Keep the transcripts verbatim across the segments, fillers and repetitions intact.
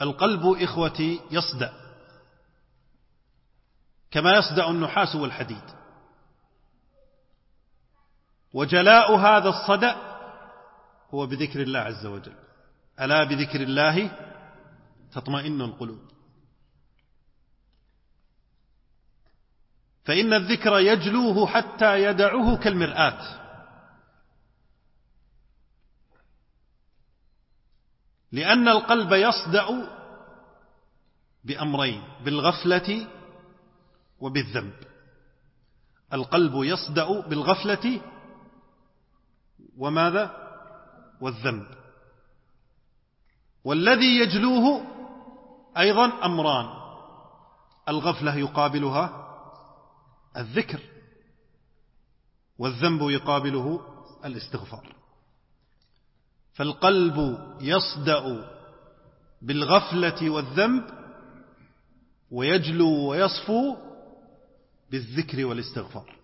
القلب إخوتي يصدأ كما يصدأ النحاس والحديد، وجلاء هذا الصدأ هو بذكر الله عز وجل. ألا بذكر الله تطمئن القلوب. فإن الذكر يجلوه حتى يدعه كالمرآة، لأن القلب يصدأ بأمرين: بالغفلة وبالذنب. القلب يصدأ بالغفلة وماذا؟ والذنب. والذي يجلوه أيضا أمران: الغفلة يقابلها الذكر، والذنب يقابله الاستغفار. فالقلب يصدأ بالغفلة والذنب، ويجلو ويصفو بالذكر والاستغفار.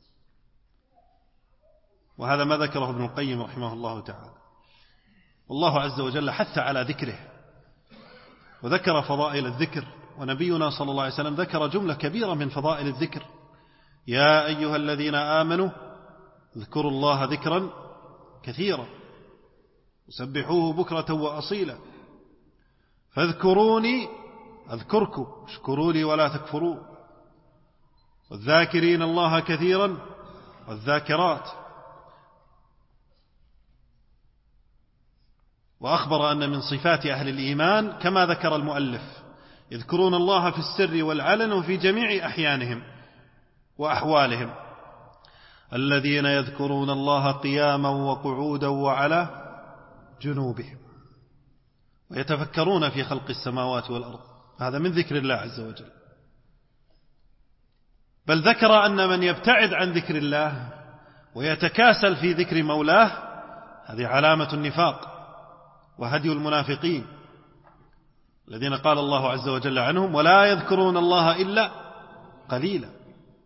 وهذا ما ذكره ابن القيم رحمه الله تعالى. والله عز وجل حث على ذكره وذكر فضائل الذكر، ونبينا صلى الله عليه وسلم ذكر جملة كبيرة من فضائل الذكر: يا أيها الذين آمنوا اذكروا الله ذكرا كثيرا وسبحوه بكرة وأصيلا فاذكروني أذكركم اشكروا لي ولا تكفروا والذاكرين الله كثيرا والذاكرات. وأخبر أن من صفات أهل الإيمان كما ذكر المؤلف: يذكرون الله في السر والعلن وفي جميع أحيانهم وأحوالهم، الذين يذكرون الله قياما وقعودا وعلى جنوبهم ويتفكرون في خلق السماوات والأرض. هذا من ذكر الله عز وجل. بل ذكر أن من يبتعد عن ذكر الله ويتكاسل في ذكر مولاه هذه علامة النفاق وهدي المنافقين الذين قال الله عز وجل عنهم: ولا يذكرون الله إلا قليلا.